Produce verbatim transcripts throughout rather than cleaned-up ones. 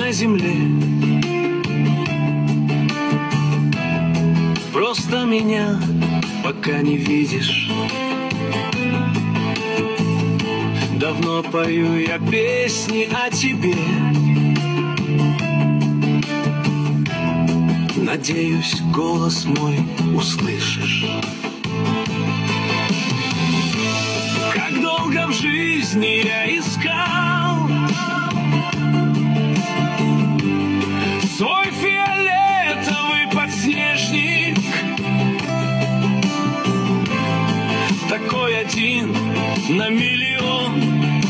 на земле. Просто меня пока не видишь. Давно пою я песни о тебе. Надеюсь, голос мой услышишь. Как долго в жизни я искал свой фиолетовый подснежник, такой один на миллион,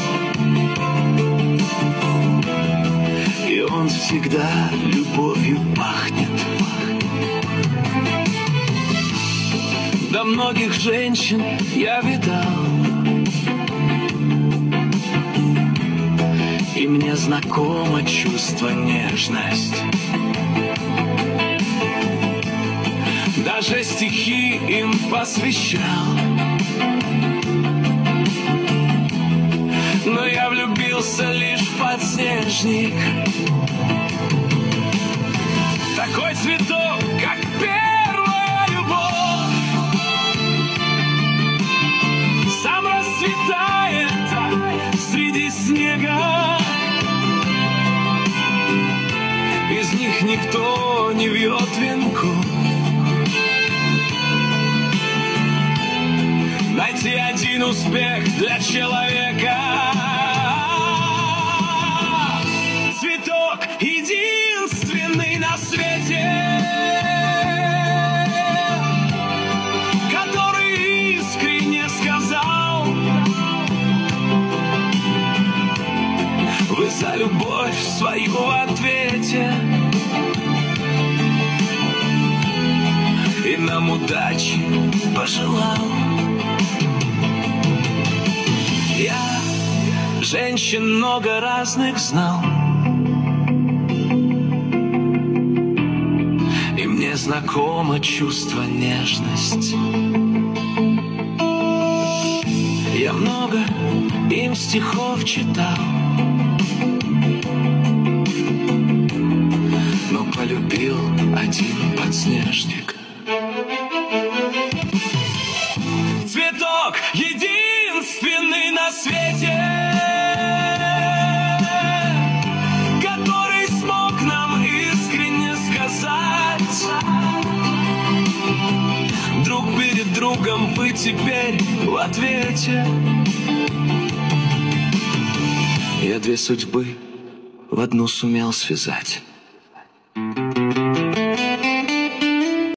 и он всегда любовью пахнет. Да многих женщин я видал, и мне знакомо чувство нежность. Даже стихи им посвящал. Но я влюбился лишь в подснежник. Такой цветок, как первая любовь, сам расцветает среди снега. Из них никто не вьет венков. Найти один успех для человека. Цветок единственный на свете, который искренне сказал: вы за любовь свою в ответе, и нам удачи пожелал. Я женщин много разных знал, и мне знакомо чувство нежность. Я много им стихов читал, но полюбил один подснежник. Цветок единственный на свете, который смог нам искренне сказать: друг перед другом вы теперь в ответе. Я две судьбы в одну сумел связать.